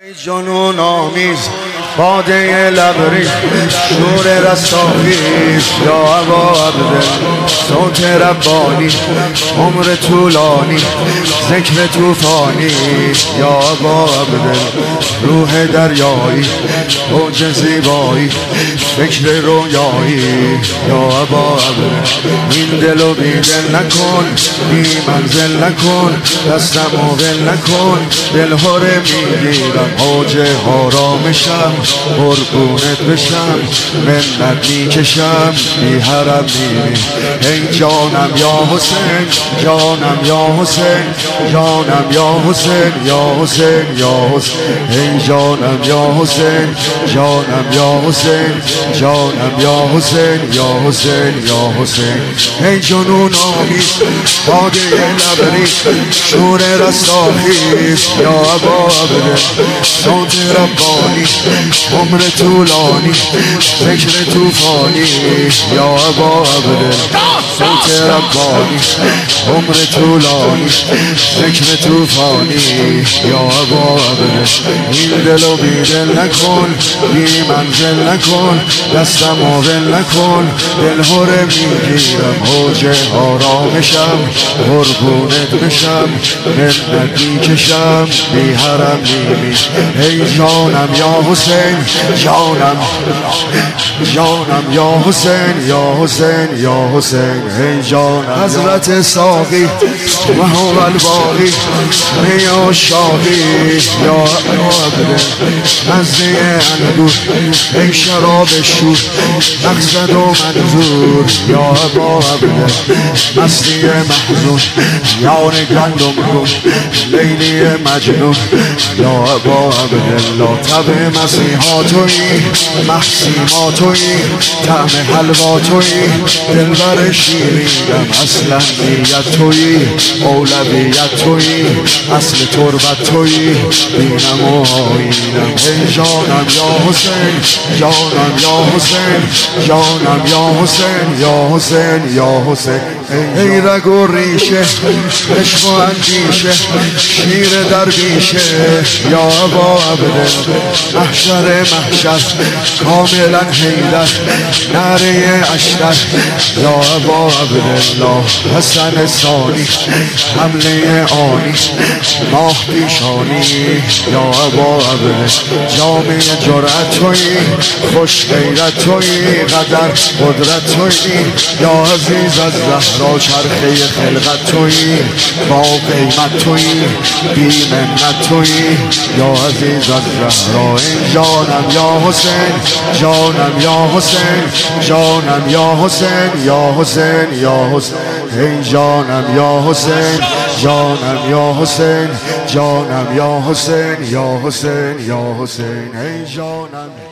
جنون آمیز باده لبریز شور رستاخیز یا ابا عبدل صوت ربانی عمر طولانی ذکر توفانی یا ابا عبدل روح دریایی اوج زیبایی فکر رویایی یا ابا عبدل این دلو بیدل نکن بی منزل نکن دستمو ول نکن دلهاره میگیرم اوج آرامشم قربونت بشم منت میکشم بی حرم میری ای جانم یا حسین جانم یا حسین جانم یا حسین یا حسین یا حسین ای جانم یا حسین جانم یا حسین جانم یا حسین یا حسین یا حسین ای جنون آمیز باده لبریز شور رستاخیز یا ابا عبدل صوت ربانی عمر طولانی فکر توفانی یا ابا عبدل صوت ربانی عمر طولانی فکر توفانی یا ابا عبدل این دلو بیدل نکن بی منزل نکن دستمو ول نکن دلهاره میگیرم اوج آرامشم قربونت بشم منت میکشم بی حرم نیمی ای جانم یا حسین جانم جانم یا حسین یا حسین یا حسین ای جانم حضرت ساقی و هو الباقی می عشاقی یا عبدل مزه انگور ای شراب شور مقصد و منظور یا ابا عبدل مستی محزون یار گندم کن لیلی مجنون یا ابا عبدالله طبع مسیحا تویی محسیما تویی طعم حلوا تویی دلبر شیرینم اصلا نیت تویی اولویت تویی اصل تربت تویی دینم و آیینم ای جانم یا حسین جانم یا حسین جانم یا حسین یا حسین یا حسین ای رگ و ریشه عشق و اندیشه شیر درویشه یا ابا عبدل محشر محشر کاملا حیدر نعره اشتر یا ابا عبدالله حسن ثانی حمله آنی ماه پیشانی یا ابا عبدل جامعه جرأت تویی خوش غیرت تویی قدر قدرت تویی یا عزیز از زهرا چرخه خلقت تویی با قیمت تویی بی منت تویی یا عزیز از زهرا ای جانم یا حسین جانم یا حسین جانم یا حسین یا حسین یا حسین ای جانم یا حسین جانم یا حسین جانم یا حسین یا حسین یا حسین ای جانم